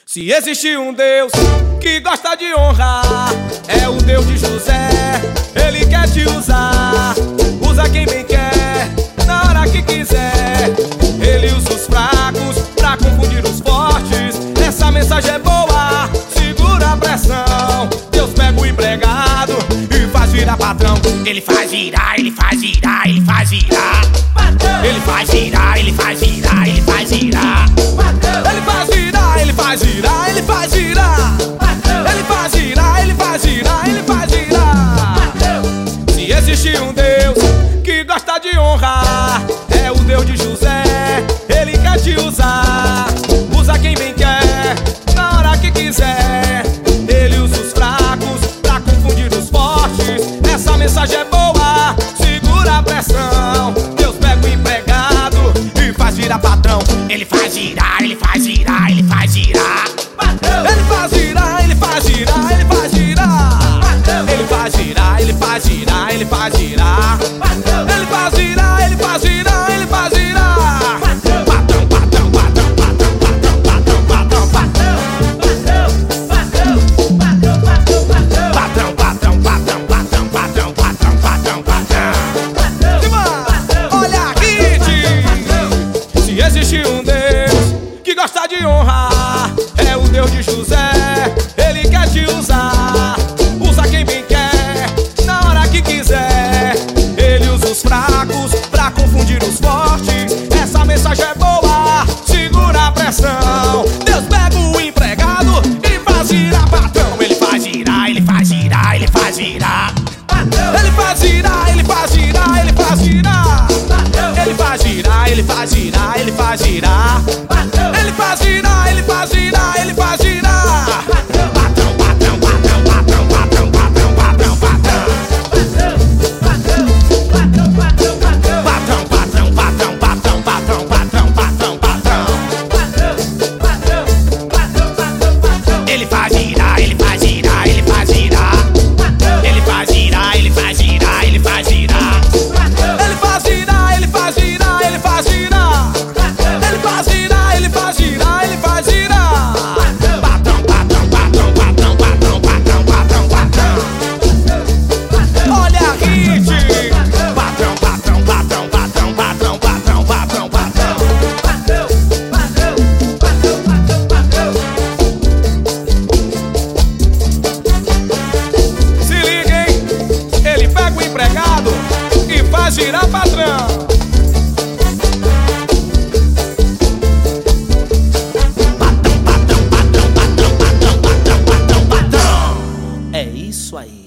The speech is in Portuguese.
Se existe um Deus que gosta de honrar, é o Deus de José. Ele quer te usar, usa quem bem quer, na hora que quiser. Ele usa os fracos pra confundir os fortes. Essa mensagem é boa, segura a pressão. Deus pega o empregado e faz virar patrão. Ele faz virar, ele faz virar, ele faz virar. Ele faz virar, ele faz virar, ele faz virar. Ele faz virar, ele faz virar, ele faz virar. Ele faz virar, ele faz virar, ele faz virar. Se existe um Deus que gosta de honrar, é o Deus de José. Ele quer te usar, usa quem bem quer, na hora que quiser. Ele usa os fracos pra confundir os fortes. Essa mensagem é boa, segura a pressão. Deus pega o empregado e faz virar patrão. Ele faz virar, ele faz virar, ele faz virar. Ele faz virar, ele faz virar, ele faz virar. Ele faz virar, ele faz virar, ele faz virar. Ele faz virar, ele faz virar, ele faz virar. Patrão, patrão, patrão, patrão, patrão, patrão, patrão, patrão. Patrão, patrão, patrão, patrão, patrão, patrão, patrão, patrão. Olha aqui, se existe um Deus que gosta de honrar, é o Deus de José. Ele quer te usar, usa quem bem quer, na hora que quiser. Ele usa os fracos pra confundir os fortes. Essa mensagem é boa, segura a pressão. Deus pega o empregado e faz virar patrão. Ele faz virar, ele faz virar, ele faz virar. Ele faz virar, ele faz virar, ele faz virar. Ele faz virar, ele faz virar, ele faz virar. Ele faz virar, ele faz virar, ele faz virar. Patrão, patrão, patrão, patrão, patrão, patrão, patrão, patrão. Patrão, patrão, patrão, patrão, patrão, patrão, patrão, patrão. Ele faz virar, ele faz virar, ele faz virar. Ele faz virar, ele faz virar, ele faz virar. Ele faz virar, ele faz virar, ele faz virar. Ele faz virar, ele faz virar, ele faz virar. Patrão, patrão, patrão, patrão, patrão, patrão, patrão, patrão. Olha a hit. Patrão, patrão, patrão, patrão, patrão, patrão, patrão, patrão. Se liga, hein? Ele pega o empregado e faz virar patrão. Patrão, patrão, patrão, patrão, patrão, patrão, patrão, patrão. É isso aí.